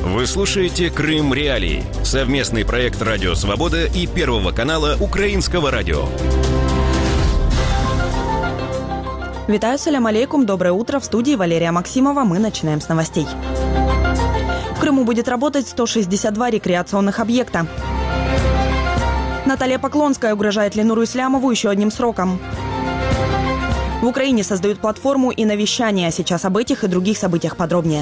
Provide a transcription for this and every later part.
Вы слушаете «Крым Реалии» – совместный проект «Радио Свобода» и Первого канала Украинского радио. Витаю, салям алейкум, доброе утро. В студии Валерия Максимова. Мы начинаем с новостей. В Крыму будет работать 162 рекреационных объекта. Наталья Поклонская угрожает Ленуру Ислямову еще одним сроком. В Украине создают платформу и навещание. Сейчас об этих и других событиях подробнее.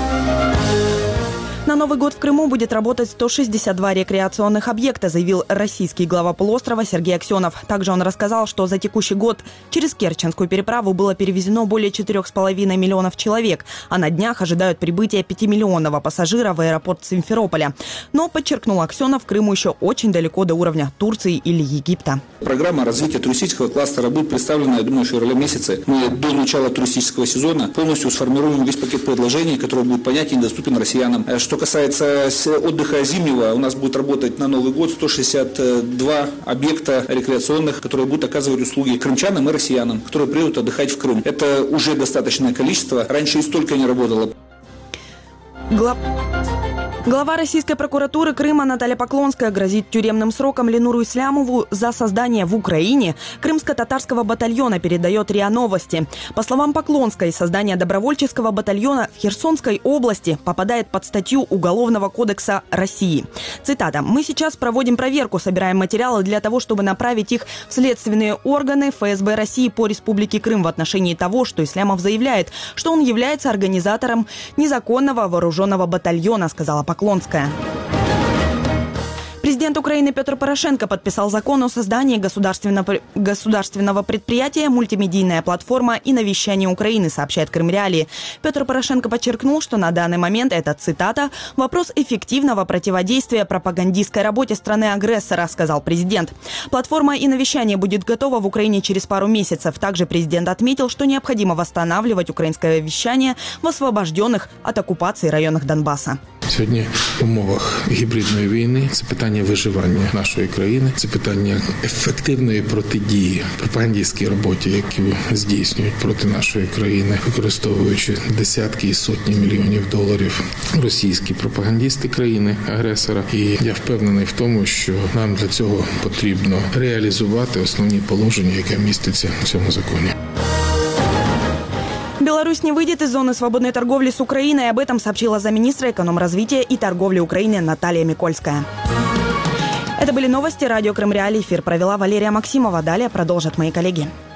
На Новый год в Крыму будет работать 162 рекреационных объекта, заявил российский глава полуострова Сергей Аксенов. Также он рассказал, что за текущий год через Керченскую переправу было перевезено более 4,5 миллионов человек, а на днях ожидают прибытия 5-миллионного пассажира в аэропорт Симферополя. Но, подчеркнул Аксенов, Крыму еще очень далеко до уровня Турции или Египта. Программа развития туристического кластера будет представлена, я думаю, в феврале месяце. Мы до начала туристического сезона полностью сформируем весь пакет предложений, который будет понятен и доступен россиянам. Что касается отдыха зимнего, у нас будет работать на Новый год 162 объекта рекреационных, которые будут оказывать услуги крымчанам и россиянам, которые приедут отдыхать в Крым. Это уже достаточное количество. Раньше и столько не работало. Глава российской прокуратуры Крыма Наталья Поклонская грозит тюремным сроком Ленуру Ислямову за создание в Украине крымско-татарского батальона, передает РИА Новости. По словам Поклонской, создание добровольческого батальона в Херсонской области попадает под статью Уголовного кодекса России. Цитата. «Мы сейчас проводим проверку, собираем материалы для того, чтобы направить их в следственные органы ФСБ России по Республике Крым в отношении того, что Ислямов заявляет, что он является организатором незаконного вооруженного батальона», сказала Поклонская. Президент Украины Петр Порошенко подписал закон о создании государственного предприятия «Мультимедийная платформа и навещание Украины», сообщает Крым Реалии. Петр Порошенко подчеркнул, что на данный момент это, цитата, «вопрос эффективного противодействия пропагандистской работе страны-агрессора», сказал президент. Платформа и навещание будет готова в Украине через пару месяцев. Также президент отметил, что необходимо восстанавливать украинское вещание в освобожденных от оккупации районах Донбасса. Сьогодні в умовах гібридної війни це питання виживання нашої країни, це питання ефективної протидії пропагандистській роботі, яку здійснюють проти нашої країни, використовуючи десятки і сотні мільйонів доларів російські пропагандисти країни-агресора. І я впевнений в тому, що нам для цього потрібно реалізувати основні положення, які містяться в цьому законі. Беларусь не выйдет из зоны свободной торговли с Украиной. Об этом сообщила замминистра экономразвития и торговли Украины Наталья Микольская. Это были новости. Радио Крым Реалии. Эфир провела Валерия Максимова. Далее продолжат мои коллеги.